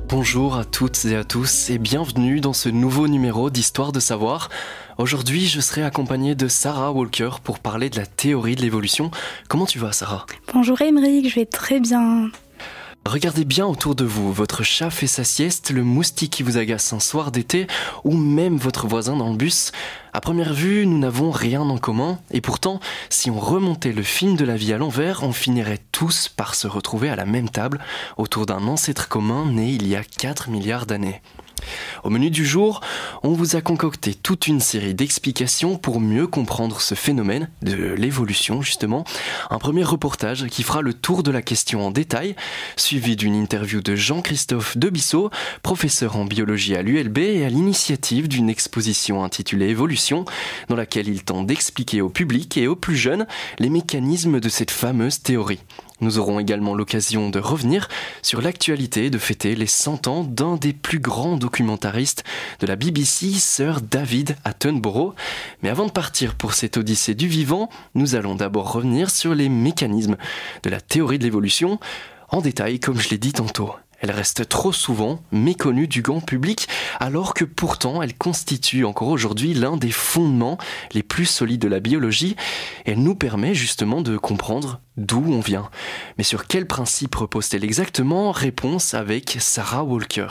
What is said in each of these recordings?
Bonjour à toutes et à tous et bienvenue dans ce nouveau numéro d'Histoire de savoir. Aujourd'hui, je serai accompagnée de Sarah Walker pour parler de la théorie de l'évolution. Comment tu vas, Sarah ? Bonjour Émeric, je vais très bien. Regardez bien autour de vous, votre chat fait sa sieste, le moustique qui vous agace un soir d'été, ou même votre voisin dans le bus. À première vue, nous n'avons rien en commun, et pourtant, si on remontait le film de la vie à l'envers, on finirait tous par se retrouver à la même table, autour d'un ancêtre commun né il y a 4 milliards d'années. Au menu du jour, on vous a concocté toute une série d'explications pour mieux comprendre ce phénomène de l'évolution justement. Un premier reportage qui fera le tour de la question en détail, suivi d'une interview de Jean-Christophe Debisseau, professeur en biologie à l'ULB et à l'initiative d'une exposition intitulée Évolution, dans laquelle il tente d'expliquer au public et aux plus jeunes les mécanismes de cette fameuse théorie. Nous aurons également l'occasion de revenir sur l'actualité et de fêter les 100 ans d'un des plus grands documentaristes de la BBC, Sir David Attenborough. Mais avant de partir pour cette odyssée du vivant, nous allons d'abord revenir sur les mécanismes de la théorie de l'évolution, en détail comme je l'ai dit tantôt. Elle reste trop souvent méconnue du grand public, alors que pourtant elle constitue encore aujourd'hui l'un des fondements les plus solides de la biologie. Elle nous permet justement de comprendre d'où on vient. Mais sur quel principe repose-t-elle exactement ? Réponse avec Sarah Walker.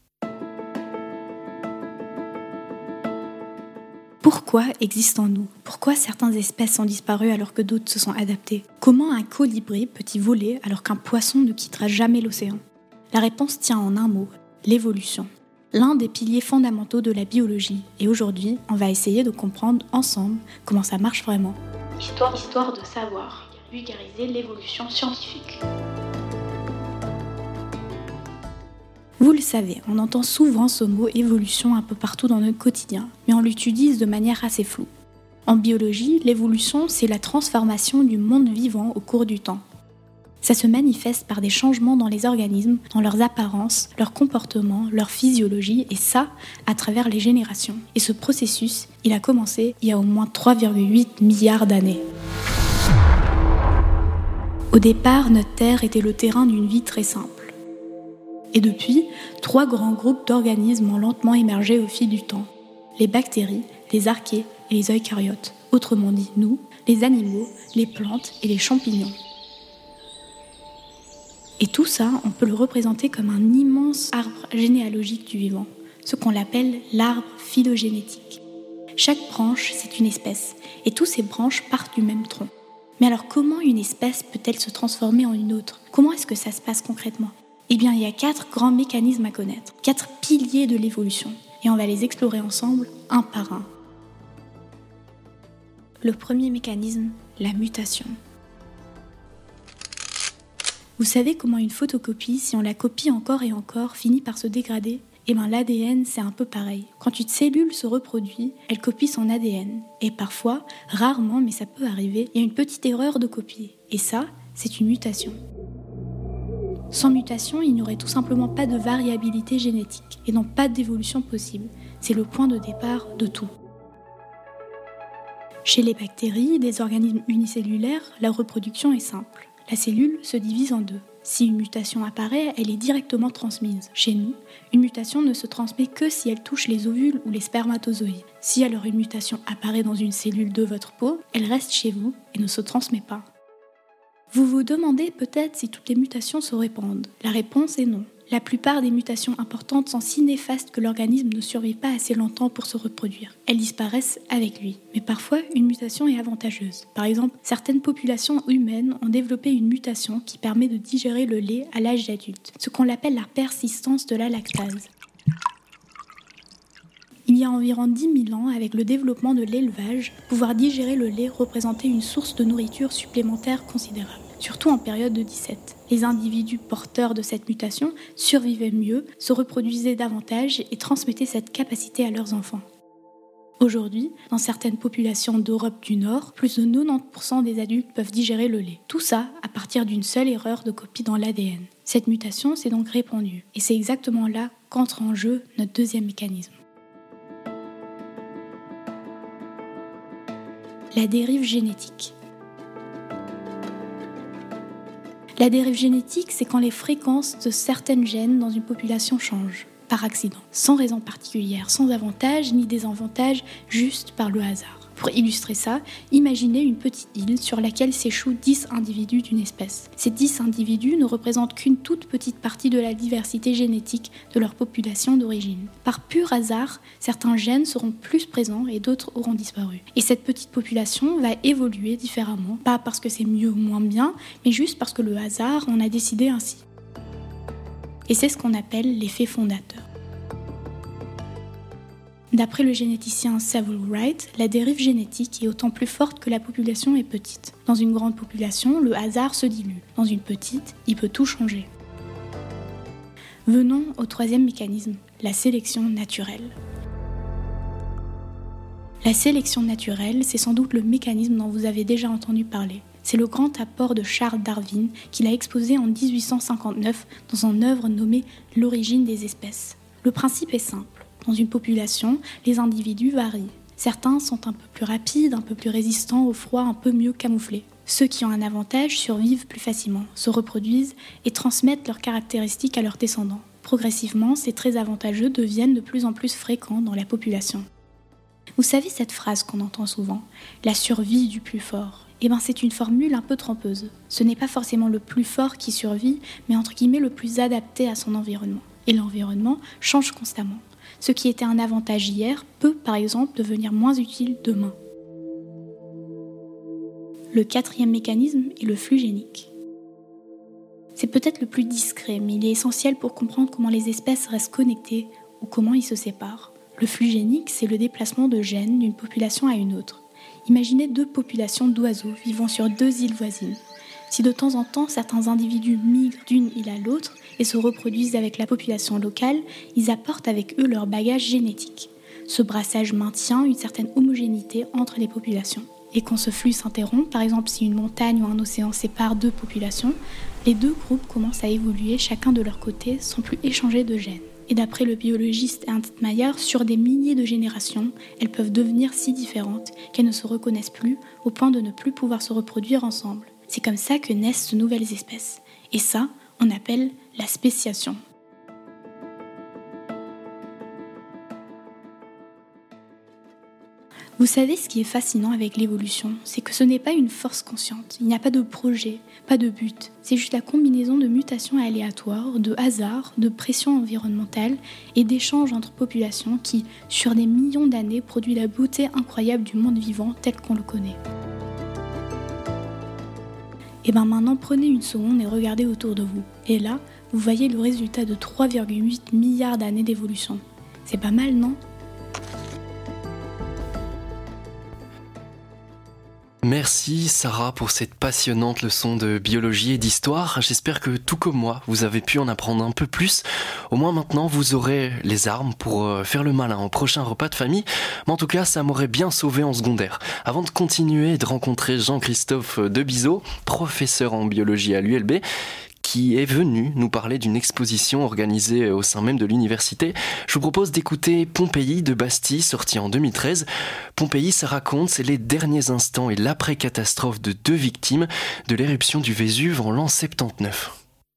Pourquoi existons-nous ? Pourquoi certaines espèces ont disparu alors que d'autres se sont adaptées ? Comment un colibri peut-il voler alors qu'un poisson ne quittera jamais l'océan ? La réponse tient en un mot, l'évolution. L'un des piliers fondamentaux de la biologie. Et aujourd'hui, on va essayer de comprendre ensemble comment ça marche vraiment. Histoire de savoir, vulgariser l'évolution scientifique. Vous le savez, on entend souvent ce mot évolution un peu partout dans notre quotidien, mais on l'utilise de manière assez floue. En biologie, l'évolution, c'est la transformation du monde vivant au cours du temps. Ça se manifeste par des changements dans les organismes, dans leurs apparences, leurs comportements, leur physiologie, et ça, à travers les générations. Et ce processus, il a commencé il y a au moins 3,8 milliards d'années. Au départ, notre Terre était le terrain d'une vie très simple. Et depuis, 3 grands groupes d'organismes ont lentement émergé au fil du temps. Les bactéries, les archées et les eucaryotes. Autrement dit, nous, les animaux, les plantes et les champignons. Et tout ça, on peut le représenter comme un immense arbre généalogique du vivant, ce qu'on appelle l'arbre phylogénétique. Chaque branche, c'est une espèce, et toutes ces branches partent du même tronc. Mais alors comment une espèce peut-elle se transformer en une autre ? Comment est-ce que ça se passe concrètement ? Eh bien, il y a 4 grands mécanismes à connaître, 4 piliers de l'évolution, et on va les explorer ensemble, un par un. Le premier mécanisme, la mutation. Vous savez comment une photocopie, si on la copie encore et encore, finit par se dégrader ? Eh bien l'ADN, c'est un peu pareil. Quand une cellule se reproduit, elle copie son ADN. Et parfois, rarement, mais ça peut arriver, il y a une petite erreur de copie. Et ça, c'est une mutation. Sans mutation, il n'y aurait tout simplement pas de variabilité génétique, et donc pas d'évolution possible. C'est le point de départ de tout. Chez les bactéries, des organismes unicellulaires, la reproduction est simple. La cellule se divise en 2. Si une mutation apparaît, elle est directement transmise. Chez nous, une mutation ne se transmet que si elle touche les ovules ou les spermatozoïdes. Si alors une mutation apparaît dans une cellule de votre peau, elle reste chez vous et ne se transmet pas. Vous vous demandez peut-être si toutes les mutations se répandent. La réponse est non. La plupart des mutations importantes sont si néfastes que l'organisme ne survit pas assez longtemps pour se reproduire. Elles disparaissent avec lui. Mais parfois, une mutation est avantageuse. Par exemple, certaines populations humaines ont développé une mutation qui permet de digérer le lait à l'âge adulte, ce qu'on appelle la persistance de la lactase. Il y a environ 10 000 ans, avec le développement de l'élevage, pouvoir digérer le lait représentait une source de nourriture supplémentaire considérable, surtout en période de disette. Les individus porteurs de cette mutation survivaient mieux, se reproduisaient davantage et transmettaient cette capacité à leurs enfants. Aujourd'hui, dans certaines populations d'Europe du Nord, plus de 90% des adultes peuvent digérer le lait. Tout ça à partir d'une seule erreur de copie dans l'ADN. Cette mutation s'est donc répandue. Et c'est exactement là qu'entre en jeu notre deuxième mécanisme. La dérive génétique. La dérive génétique, c'est quand les fréquences de certaines gènes dans une population changent, par accident, sans raison particulière, sans avantage ni désavantage, juste par le hasard. Pour illustrer ça, imaginez une petite île sur laquelle s'échouent 10 individus d'une espèce. Ces 10 individus ne représentent qu'une toute petite partie de la diversité génétique de leur population d'origine. Par pur hasard, certains gènes seront plus présents et d'autres auront disparu. Et cette petite population va évoluer différemment, pas parce que c'est mieux ou moins bien, mais juste parce que le hasard en a décidé ainsi. Et c'est ce qu'on appelle l'effet fondateur. D'après le généticien Samuel Wright, la dérive génétique est autant plus forte que la population est petite. Dans une grande population, le hasard se dilue. Dans une petite, il peut tout changer. Venons au troisième mécanisme, la sélection naturelle. La sélection naturelle, c'est sans doute le mécanisme dont vous avez déjà entendu parler. C'est le grand apport de Charles Darwin qu'il a exposé en 1859 dans son œuvre nommée « L'origine des espèces ». Le principe est simple. Dans une population, les individus varient. Certains sont un peu plus rapides, un peu plus résistants au froid, un peu mieux camouflés. Ceux qui ont un avantage survivent plus facilement, se reproduisent et transmettent leurs caractéristiques à leurs descendants. Progressivement, ces traits avantageux deviennent de plus en plus fréquents dans la population. Vous savez cette phrase qu'on entend souvent, « la survie du plus fort ». C'est une formule un peu trompeuse. Ce n'est pas forcément le plus fort qui survit, mais entre guillemets le plus adapté à son environnement. Et l'environnement change constamment. Ce qui était un avantage hier peut, par exemple, devenir moins utile demain. Le quatrième mécanisme est le flux génique. C'est peut-être le plus discret, mais il est essentiel pour comprendre comment les espèces restent connectées ou comment ils se séparent. Le flux génique, c'est le déplacement de gènes d'une population à une autre. Imaginez 2 populations d'oiseaux vivant sur 2 îles voisines. Si de temps en temps certains individus migrent d'une île à l'autre et se reproduisent avec la population locale, ils apportent avec eux leur bagage génétique. Ce brassage maintient une certaine homogénéité entre les populations. Et quand ce flux s'interrompt, par exemple si une montagne ou un océan séparent 2 populations, les 2 groupes commencent à évoluer chacun de leur côté sans plus échanger de gènes. Et d'après le biologiste Ernst Mayr, sur des milliers de générations, elles peuvent devenir si différentes qu'elles ne se reconnaissent plus au point de ne plus pouvoir se reproduire ensemble. C'est comme ça que naissent de nouvelles espèces. Et ça, on appelle la spéciation. Vous savez ce qui est fascinant avec l'évolution, c'est que ce n'est pas une force consciente, il n'y a pas de projet, pas de but. C'est juste la combinaison de mutations aléatoires, de hasard, de pression environnementale et d'échanges entre populations qui, sur des millions d'années, produit la beauté incroyable du monde vivant tel qu'on le connaît. Et maintenant, prenez une seconde et regardez autour de vous. Et là, vous voyez le résultat de 3,8 milliards d'années d'évolution. C'est pas mal, non ? Merci Sarah pour cette passionnante leçon de biologie et d'histoire. J'espère que tout comme moi, vous avez pu en apprendre un peu plus. Au moins maintenant, vous aurez les armes pour faire le malin au prochain repas de famille. Mais en tout cas, ça m'aurait bien sauvé en secondaire. Avant de continuer et de rencontrer Jean-Christophe Debizeau, professeur en biologie à l'ULB, qui est venu nous parler d'une exposition organisée au sein même de l'université. Je vous propose d'écouter Pompéi de Bastille, sorti en 2013. Pompéi, ça raconte, c'est les derniers instants et l'après-catastrophe de 2 victimes de l'éruption du Vésuve en l'an 79.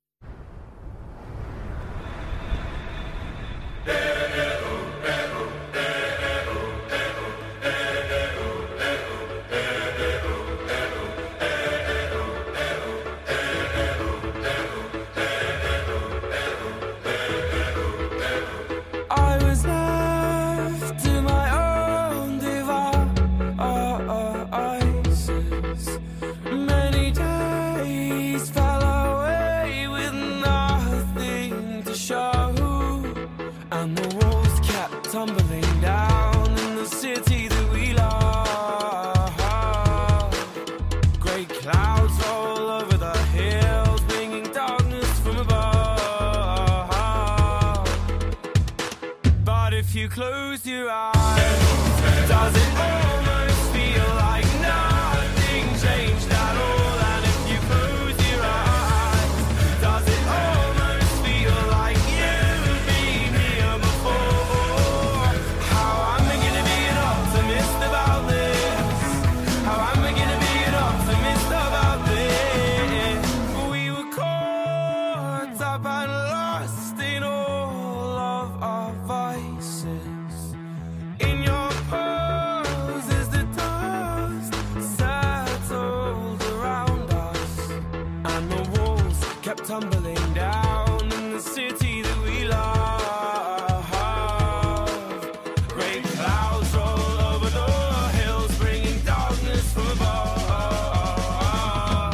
Close your eyes. Does it almost feel like nothing changed at all? And if you close your eyes, does it almost feel like you've been here before? How am I gonna be an optimist about this? How am I gonna be an optimist about this? We were tumbling down in the city that we love. Great clouds roll over the hills, bringing darkness from above.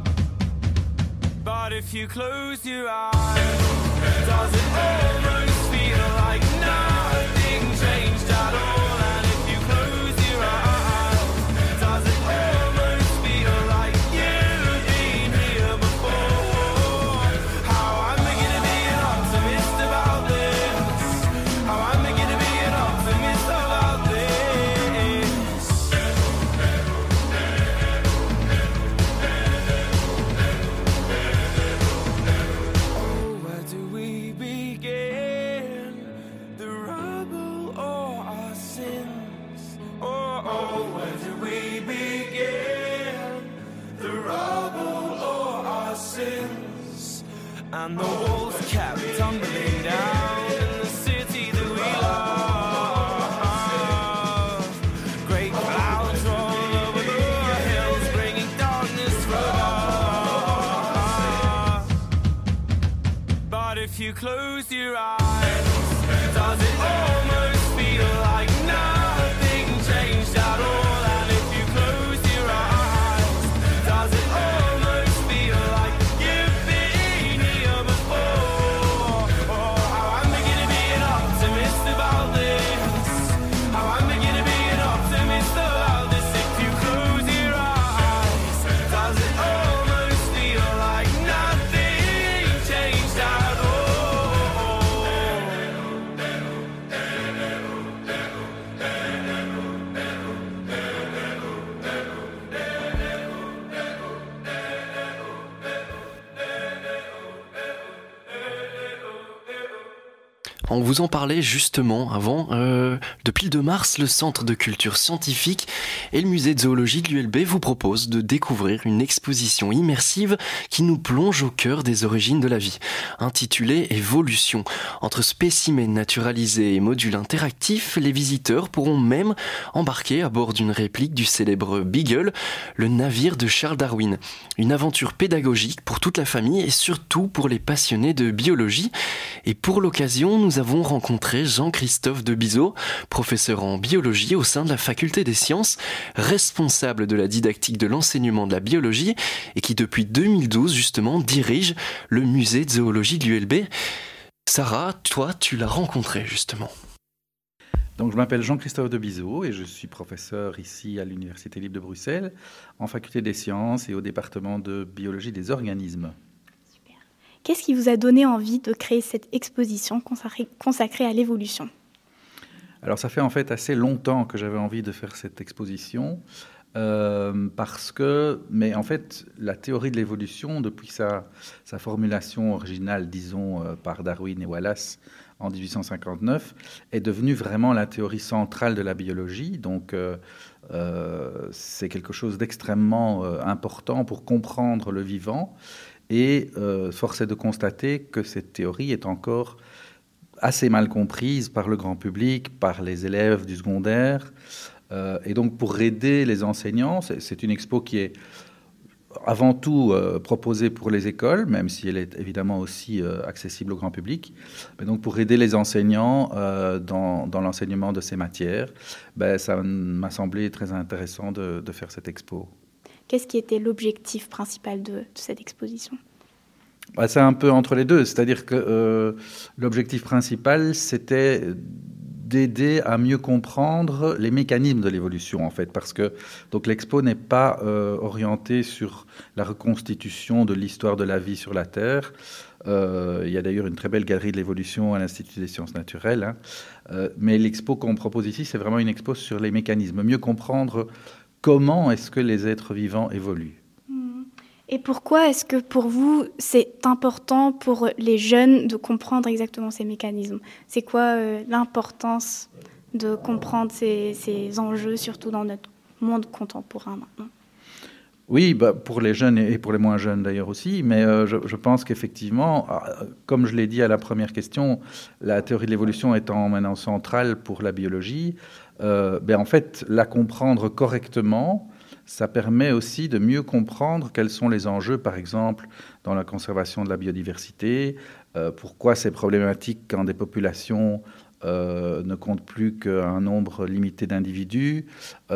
But if you close your eyes, does it almost feel like nothing changed at all? And if you close your eyes, does it almost feel like you've been here before? How I'm beginning to be an optimist about this. How I'm beginning to be an optimist about this. Oh, where do we begin? The rubble or our sins? Oh, where do we begin? The rubble or our sins? And the walls kept tumbling down in the city that we love. Great clouds roll over the hills, bringing darkness from above. But if you close your eyes, does it almost feel like nothing changed at all? And if you close your eyes, does it almost feel like you've been here before? Oh, how I'm beginning to be an optimist about this. How I'm beginning to be an optimist about this. If you close your eyes, does it almost feel like nothing changed at all? On vous en parlait justement avant. Depuis le 2 mars, le Centre de culture scientifique et le musée de zoologie de l'ULB vous proposent de découvrir une exposition immersive qui nous plonge au cœur des origines de la vie, intitulée Évolution. Entre spécimens naturalisés et modules interactifs, les visiteurs pourront même embarquer à bord d'une réplique du célèbre Beagle, le navire de Charles Darwin. Une aventure pédagogique pour toute la famille et surtout pour les passionnés de biologie. Et pour l'occasion, nous avons rencontré Jean-Christophe Debizeau, professeur en biologie au sein de la faculté des sciences, responsable de la didactique de l'enseignement de la biologie et qui depuis 2012 justement dirige le musée de zoologie de l'ULB. Sarah, toi tu l'as rencontré justement. Donc, je m'appelle Jean-Christophe Debizeau et je suis professeur ici à l'Université libre de Bruxelles en faculté des sciences et au département de biologie des organismes. Qu'est-ce qui vous a donné envie de créer cette exposition consacrée à l'évolution ? Alors, ça fait en fait assez longtemps que j'avais envie de faire cette exposition parce que, mais en fait, la théorie de l'évolution, depuis sa formulation originale, disons, par Darwin et Wallace en 1859, est devenue vraiment la théorie centrale de la biologie. Donc, c'est quelque chose d'extrêmement important pour comprendre le vivant. Et force est de constater que cette théorie est encore assez mal comprise par le grand public, par les élèves du secondaire. Et donc, pour aider les enseignants, c'est une expo qui est avant tout proposée pour les écoles, même si elle est évidemment aussi accessible au grand public. Mais donc, pour aider les enseignants dans l'enseignement de ces matières, ça m'a semblé très intéressant de faire cette expo. Qu'est-ce qui était l'objectif principal de cette exposition ? C'est un peu entre les deux. C'est-à-dire que l'objectif principal, c'était d'aider à mieux comprendre les mécanismes de l'évolution, en fait. Parce que donc, l'expo n'est pas orientée sur la reconstitution de l'histoire de la vie sur la Terre. Il y a d'ailleurs une très belle galerie de l'évolution à l'Institut des sciences naturelles. Mais l'expo qu'on propose ici, c'est vraiment une expo sur les mécanismes. Mieux comprendre comment est-ce que les êtres vivants évoluent. Et pourquoi est-ce que pour vous, c'est important pour les jeunes de comprendre exactement ces mécanismes ? C'est quoi l'importance de comprendre ces enjeux, surtout dans notre monde contemporain maintenant ? Oui, pour les jeunes et pour les moins jeunes d'ailleurs aussi, mais je pense qu'effectivement, comme je l'ai dit à la première question, la théorie de l'évolution étant maintenant centrale pour la biologie, en fait, la comprendre correctement, ça permet aussi de mieux comprendre quels sont les enjeux, par exemple, dans la conservation de la biodiversité, pourquoi c'est problématique quand des populations ne comptent plus qu'un nombre limité d'individus.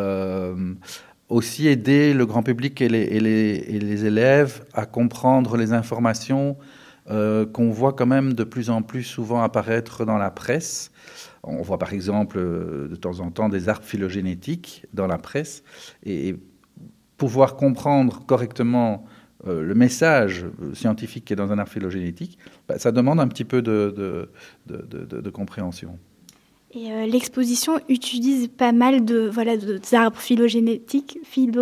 Aussi aider le grand public et les élèves à comprendre les informations qu'on voit quand même de plus en plus souvent apparaître dans la presse. On voit par exemple de temps en temps des arbres phylogénétiques dans la presse, et pouvoir comprendre correctement le message scientifique qui est dans un arbre phylogénétique, ça demande un petit peu de compréhension. Et l'exposition utilise pas mal d'arbres phylogénétiques,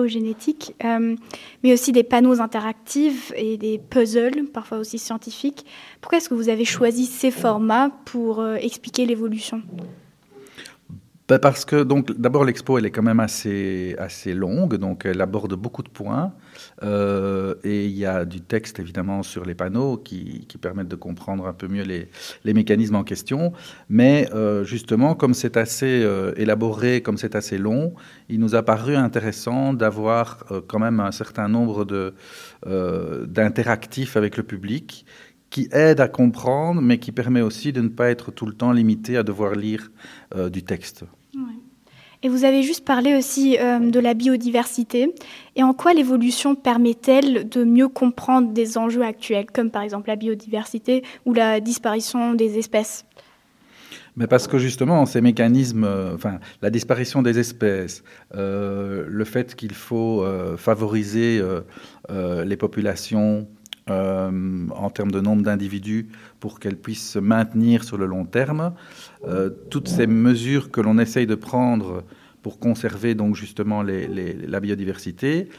mais aussi des panneaux interactifs et des puzzles, parfois aussi scientifiques. Pourquoi est-ce que vous avez choisi ces formats pour expliquer l'évolution ? Parce que, donc, d'abord, l'expo, elle est quand même assez longue, donc elle aborde beaucoup de points. Et il y a du texte, évidemment, sur les panneaux qui permettent de comprendre un peu mieux les mécanismes en question. Mais justement, comme c'est assez élaboré, comme c'est assez long, il nous a paru intéressant d'avoir quand même un certain nombre d'interactifs avec le public qui aide à comprendre, mais qui permet aussi de ne pas être tout le temps limité à devoir lire du texte. Ouais. Et vous avez juste parlé aussi de la biodiversité. Et en quoi l'évolution permet-elle de mieux comprendre des enjeux actuels, comme par exemple la biodiversité ou la disparition des espèces ? Mais parce que justement, ces mécanismes, la disparition des espèces, le fait qu'il faut favoriser les populations en termes de nombre d'individus pour qu'elles puissent se maintenir sur le long terme. Toutes ces mesures que l'on essaye de prendre pour conserver donc justement la biodiversité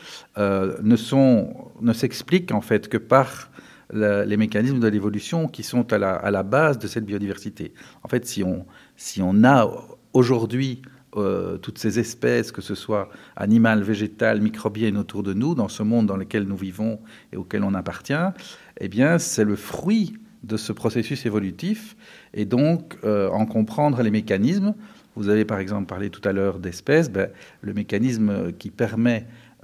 ne s'expliquent en fait que par les mécanismes de l'évolution qui sont à la base de cette biodiversité. En fait, si on a aujourd'hui toutes ces espèces, que ce soit animales, végétales, microbiennes autour de nous, dans ce monde dans lequel nous vivons et auquel on appartient, eh bien, c'est le fruit de ce processus évolutif. Et donc, en comprendre les mécanismes, vous avez par exemple parlé tout à l'heure d'espèces, le mécanisme qui permet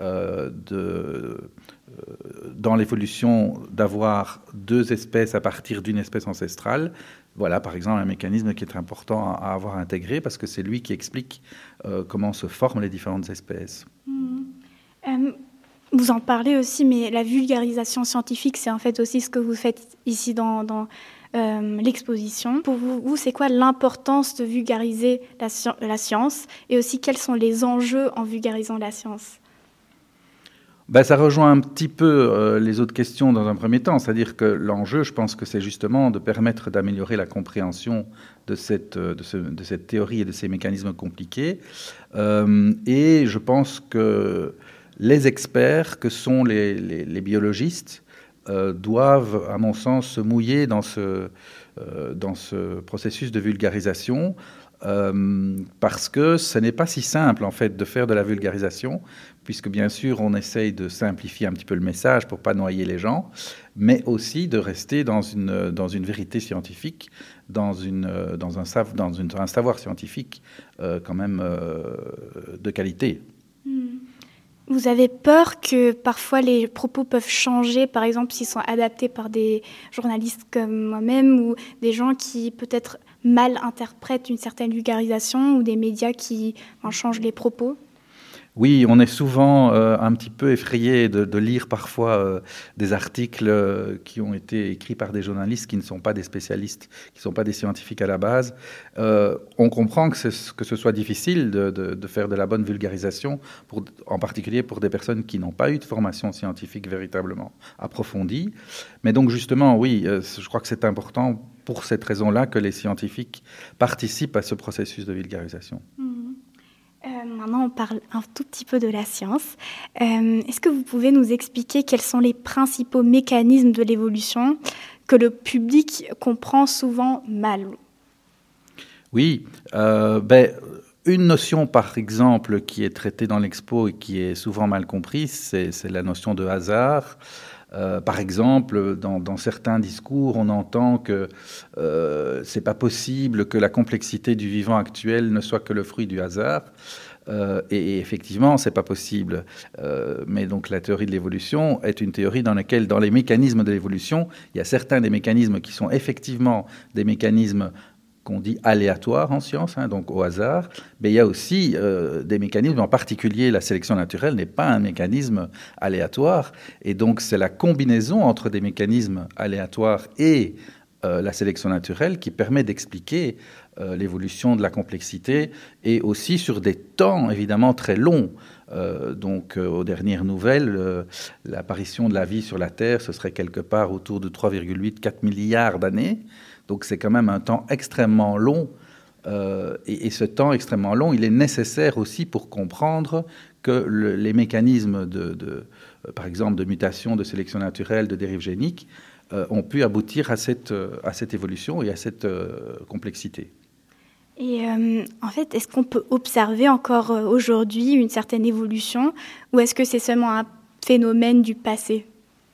dans l'évolution d'avoir deux espèces à partir d'une espèce ancestrale. Voilà, par exemple, un mécanisme qui est important à avoir intégré parce que c'est lui qui explique comment se forment les différentes espèces. Vous en parlez aussi, mais la vulgarisation scientifique, c'est en fait aussi ce que vous faites ici dans l'exposition. Pour vous, c'est quoi l'importance de vulgariser la science et aussi quels sont les enjeux en vulgarisant la science ? Ça rejoint un petit peu les autres questions dans un premier temps, c'est-à-dire que l'enjeu, je pense que c'est justement de permettre d'améliorer la compréhension de cette théorie et de ces mécanismes compliqués. Et je pense que les experts, que sont les biologistes, doivent, à mon sens, se mouiller dans ce processus de vulgarisation, parce que ce n'est pas si simple en fait de faire de la vulgarisation, puisque bien sûr on essaye de simplifier un petit peu le message pour pas noyer les gens, mais aussi de rester dans une vérité scientifique, dans un savoir scientifique quand même de qualité. Vous avez peur que parfois les propos peuvent changer, par exemple s'ils sont adaptés par des journalistes comme moi-même ou des gens qui peut-être mal interprètent une certaine vulgarisation ou des médias qui en changent les propos ? Oui, on est souvent un petit peu effrayé de lire parfois des articles qui ont été écrits par des journalistes qui ne sont pas des spécialistes, qui ne sont pas des scientifiques à la base. On comprend que ce soit difficile de faire de la bonne vulgarisation, en particulier pour des personnes qui n'ont pas eu de formation scientifique véritablement approfondie. Mais donc justement, oui, je crois que c'est important pour cette raison-là que les scientifiques participent à ce processus de vulgarisation. Maintenant, on parle un tout petit peu de la science. Est-ce que vous pouvez nous expliquer quels sont les principaux mécanismes de l'évolution que le public comprend souvent mal ? Oui, une notion, par exemple, qui est traitée dans l'expo et qui est souvent mal comprise, c'est la notion de hasard. Par exemple, dans certains discours, on entend que c'est pas possible que la complexité du vivant actuel ne soit que le fruit du hasard. Et effectivement, c'est pas possible. Mais donc la théorie de l'évolution est une théorie dans laquelle, dans les mécanismes de l'évolution, il y a certains des mécanismes qui sont effectivement des mécanismes qu'on dit aléatoires en science, hein, donc au hasard, mais il y a aussi des mécanismes, en particulier la sélection naturelle n'est pas un mécanisme aléatoire, et donc c'est la combinaison entre des mécanismes aléatoires et la sélection naturelle qui permet d'expliquer l'évolution de la complexité, et aussi sur des temps évidemment très longs. Donc aux dernières nouvelles, l'apparition de la vie sur la Terre, ce serait quelque part autour de 3,8-4 milliards d'années. Donc c'est quand même un temps extrêmement long. Et ce temps extrêmement long, il est nécessaire aussi pour comprendre que les mécanismes, par exemple, de mutation, de sélection naturelle, de dérive génique, ont pu aboutir à cette évolution et à cette complexité. Et en fait, est-ce qu'on peut observer encore aujourd'hui une certaine évolution, ou est-ce que c'est seulement un phénomène du passé ?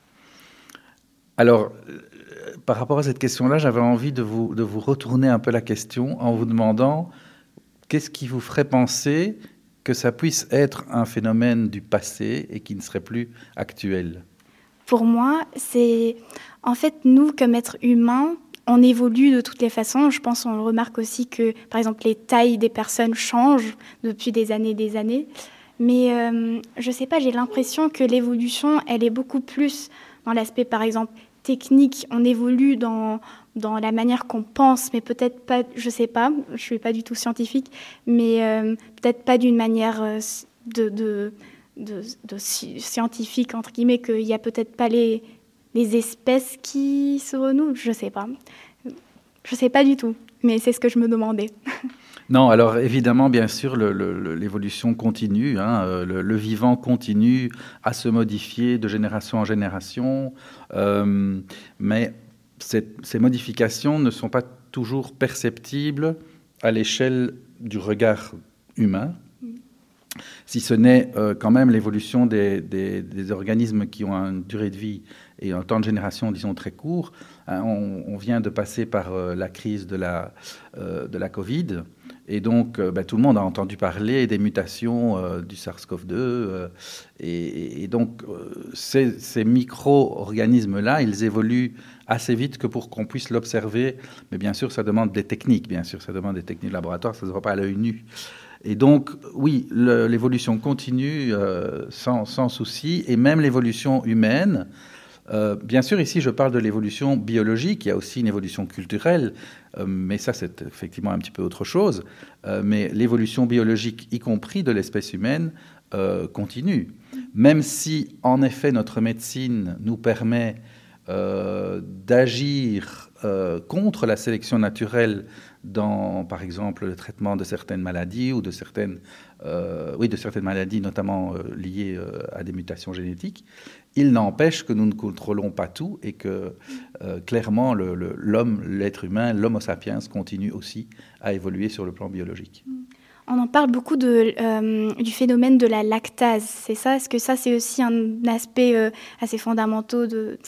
Alors, par rapport à cette question-là, j'avais envie de vous retourner un peu la question en vous demandant qu'est-ce qui vous ferait penser que ça puisse être un phénomène du passé et qui ne serait plus actuel ? Pour moi, c'est en fait nous, comme êtres humains, on évolue de toutes les façons. Je pense qu'on remarque aussi que, par exemple, les tailles des personnes changent depuis des années. Mais je ne sais pas, j'ai l'impression que l'évolution, elle est beaucoup plus dans l'aspect, par exemple, technique. On évolue dans la manière qu'on pense, mais peut-être pas, je ne sais pas, je ne suis pas du tout scientifique, mais peut-être pas d'une manière de scientifique, entre guillemets, qu'il n'y a peut-être pas les espèces qui se renouvelent, je ne sais pas. Je ne sais pas du tout, mais c'est ce que je me demandais. Non, alors évidemment, bien sûr, l'évolution continue, hein, le vivant continue à se modifier de génération en génération, mais ces modifications ne sont pas toujours perceptibles à l'échelle du regard humain, si ce n'est quand même l'évolution des organismes qui ont une durée de vie et un temps de génération, disons, très court. Hein, on vient de passer par la crise de la Covid, et donc tout le monde a entendu parler des mutations du SARS-CoV-2, et donc ces micro-organismes-là, ils évoluent assez vite que pour qu'on puisse l'observer, mais bien sûr, ça demande des techniques, de laboratoire, ça ne se voit pas à l'œil nu. Et donc, oui, l'évolution continue sans souci, et même l'évolution humaine. Bien sûr, ici, je parle de l'évolution biologique, il y a aussi une évolution culturelle, mais ça, c'est effectivement un petit peu autre chose. Mais l'évolution biologique, y compris de l'espèce humaine, continue. Même si, en effet, notre médecine nous permet d'agir contre la sélection naturelle dans, par exemple, le traitement de certaines maladies ou de certaines maladies, notamment liées à des mutations génétiques. Il n'empêche que nous ne contrôlons pas tout et que clairement l'homme, l'être humain, l'homo sapiens continue aussi à évoluer sur le plan biologique. On en parle beaucoup du phénomène de la lactase, c'est ça ? Est-ce que ça, c'est aussi un aspect assez fondamental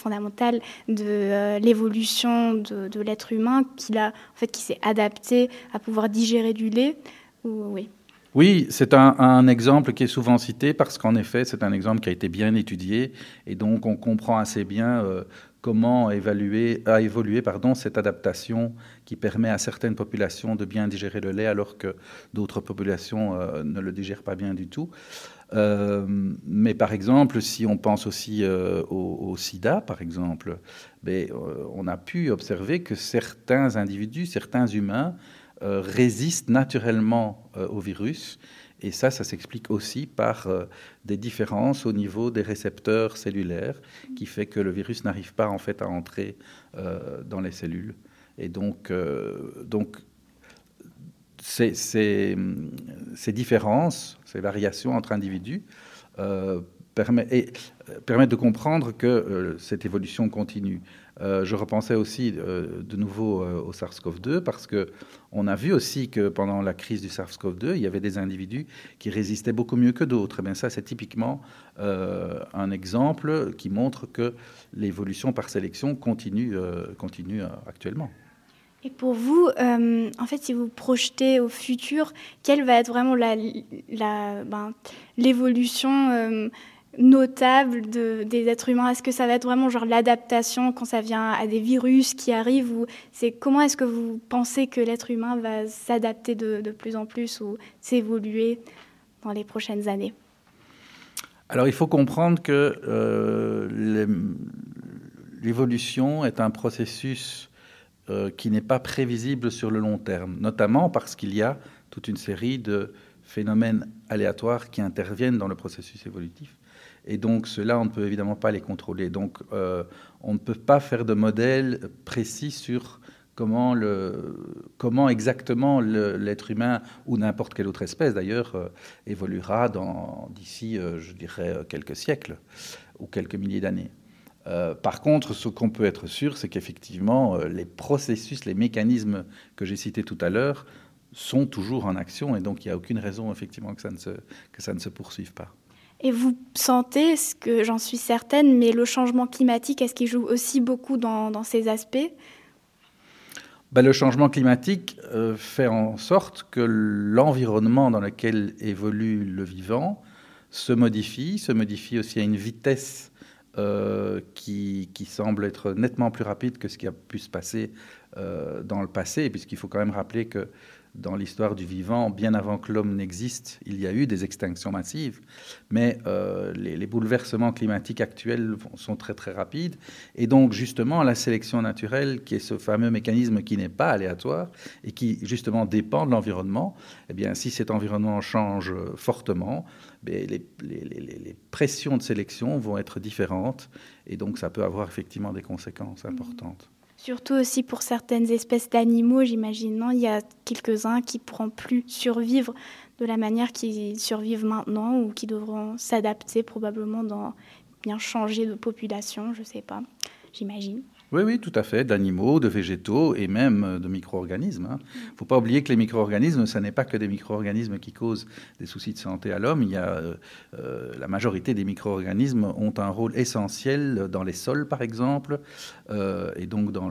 de l'évolution de l'être humain qui s'est adapté à pouvoir digérer du lait Oui. Oui, c'est un exemple qui est souvent cité parce qu'en effet, c'est un exemple qui a été bien étudié et donc on comprend assez bien comment a évolué cette adaptation qui permet à certaines populations de bien digérer le lait alors que d'autres populations ne le digèrent pas bien du tout. Mais par exemple, si on pense aussi au sida, par exemple, on a pu observer que certains individus, certains humains, résistent naturellement au virus. Et ça s'explique aussi par des différences au niveau des récepteurs cellulaires qui fait que le virus n'arrive pas en fait à entrer dans les cellules. Et donc ces différences, ces variations entre individus permettent de comprendre que cette évolution continue. Je repensais aussi de nouveau au SARS-CoV-2 parce qu'on a vu aussi que pendant la crise du SARS-CoV-2, il y avait des individus qui résistaient beaucoup mieux que d'autres. Et bien ça, c'est typiquement un exemple qui montre que l'évolution par sélection continue actuellement. Et pour vous, en fait, si vous projetez au futur, quelle va être vraiment l'évolution notable des êtres humains? Est-ce que ça va être vraiment genre l'adaptation quand ça vient à des virus qui arrivent, ou comment est-ce que vous pensez que l'être humain va s'adapter de plus en plus ou s'évoluer dans les prochaines années? Alors, il faut comprendre que l'évolution est un processus qui n'est pas prévisible sur le long terme, notamment parce qu'il y a toute une série de phénomènes aléatoires qui interviennent dans le processus évolutif. Et donc, ceux-là, on ne peut évidemment pas les contrôler. Donc, on ne peut pas faire de modèle précis sur comment exactement l'être humain, ou n'importe quelle autre espèce d'ailleurs, évoluera d'ici, je dirais, quelques siècles ou quelques milliers d'années. Par contre, ce qu'on peut être sûr, c'est qu'effectivement, les processus, les mécanismes que j'ai cités tout à l'heure sont toujours en action, et donc il n'y a aucune raison effectivement que ça ne se poursuive pas. Et vous sentez, ce que j'en suis certaine, mais le changement climatique, est-ce qu'il joue aussi beaucoup dans ces aspects? Le changement climatique fait en sorte que l'environnement dans lequel évolue le vivant se modifie aussi à une vitesse qui semble être nettement plus rapide que ce qui a pu se passer dans le passé, puisqu'il faut quand même rappeler que dans l'histoire du vivant, bien avant que l'homme n'existe, il y a eu des extinctions massives, mais les bouleversements climatiques actuels sont très très rapides, et donc justement la sélection naturelle, qui est ce fameux mécanisme qui n'est pas aléatoire et qui justement dépend de l'environnement, eh bien si cet environnement change fortement, les pressions de sélection vont être différentes, et donc ça peut avoir effectivement des conséquences importantes. Surtout aussi pour certaines espèces d'animaux, j'imagine. Non, il y a quelques-uns qui ne pourront plus survivre de la manière qu'ils survivent maintenant, ou qui devront s'adapter probablement bien changer de population, je ne sais pas, j'imagine. Oui, tout à fait, d'animaux, de végétaux et même de micro-organismes. Il ne faut pas oublier que les micro-organismes, ce n'est pas que des micro-organismes qui causent des soucis de santé à l'homme. Il y a, la majorité des micro-organismes ont un rôle essentiel dans les sols, par exemple, et donc dans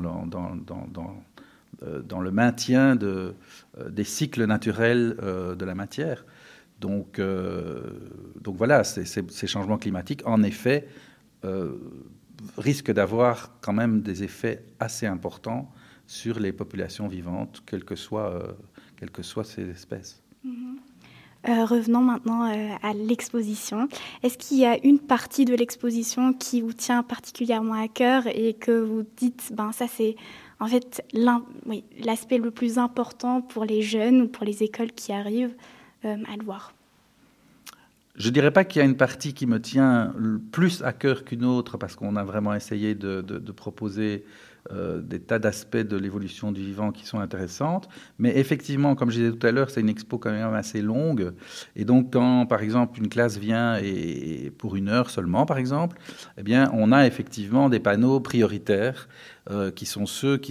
le maintien des cycles naturels de la matière. Donc voilà, ces changements climatiques, en effet, risque d'avoir quand même des effets assez importants sur les populations vivantes, quelles que soient ces espèces. Revenons maintenant à l'exposition. Est-ce qu'il y a une partie de l'exposition qui vous tient particulièrement à cœur et que vous dites, ça c'est en fait l'aspect le plus important pour les jeunes ou pour les écoles qui arrivent à le voir? Je ne dirais pas qu'il y a une partie qui me tient plus à cœur qu'une autre, parce qu'on a vraiment essayé de proposer des tas d'aspects de l'évolution du vivant qui sont intéressantes. Mais effectivement, comme je disais tout à l'heure, c'est une expo quand même assez longue. Et donc, quand, par exemple, une classe vient et pour 1 heure seulement, par exemple, eh bien, on a effectivement des panneaux prioritaires qui sont ceux qui